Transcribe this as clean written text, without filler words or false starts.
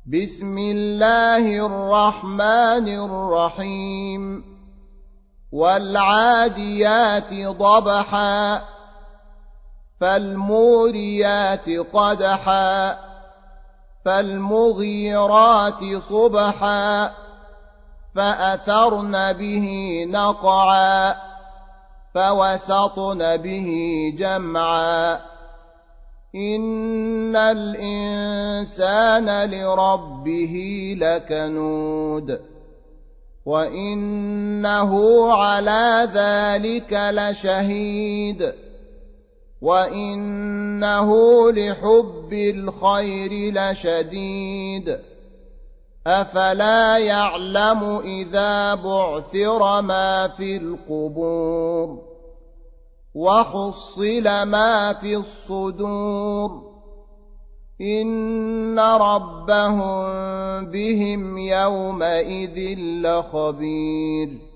بسم الله الرحمن الرحيم والعاديات ضبحا فالموريات قدحا فالمغيرات صبحا فأثرن به نقعا فوسطن به جمعا إن الإنسان لربه لكنود وإنه على ذلك لشهيد وإنه لحب الخير لشديد أفلا يعلم إذا بعثر ما في القبور وحصل ما في الصدور إن ربهم بهم يومئذ لخبير